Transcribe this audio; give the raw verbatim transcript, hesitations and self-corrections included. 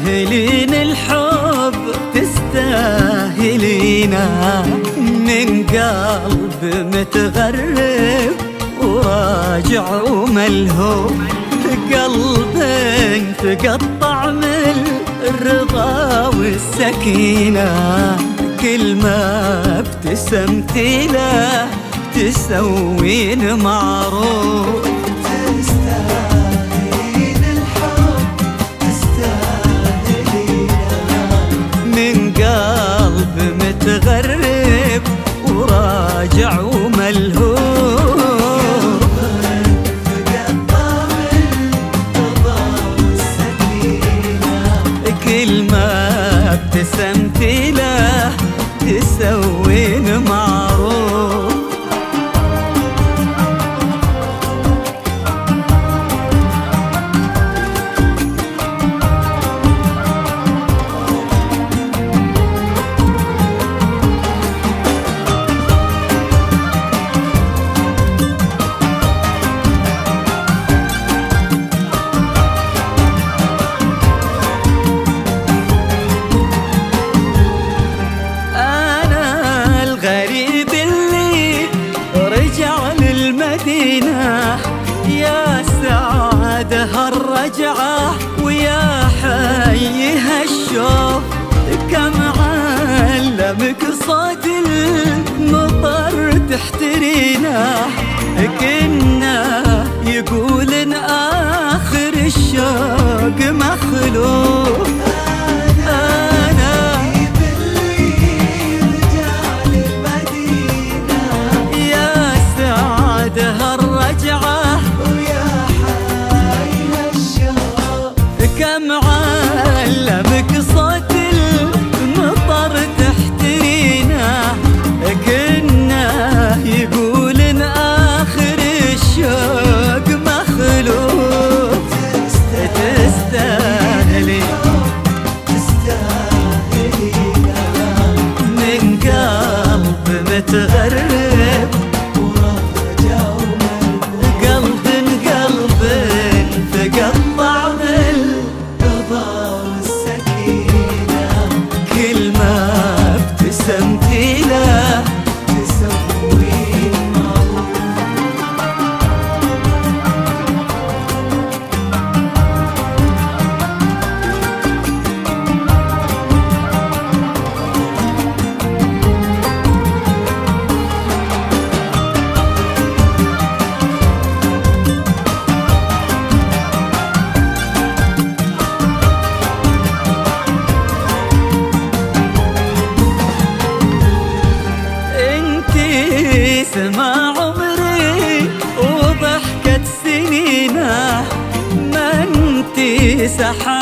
تستاهلين الحب تستاهلينه من قلب متغرب وراجع وملهوف، قلب تقطع من الرضا والسكينة، كل ما ابتسمتي له تسوين معروف. تستاهلين الحب تستاهلينه من قلب متغرب وراجع وملهوف، تقطع الرضا والسكينة، كل ما ابتسمتي له تسوين معروف. يا سعادة هالرجعة ويا حي هالشوف، كم علمك صوت المطر تحترينا، كنا يقول إن آخر الشوق مخلوق. كم علمك صوت المطر تحترينا، كنا يقول إن آخر الشوق مخلوق. تستاهلي من قلب متغرب وراجع وملهوف، قلب قلب تقطع كل ما ابتسمتي له تسوين معروف. سما عمري وضحكت سنينه، ما انتي سحر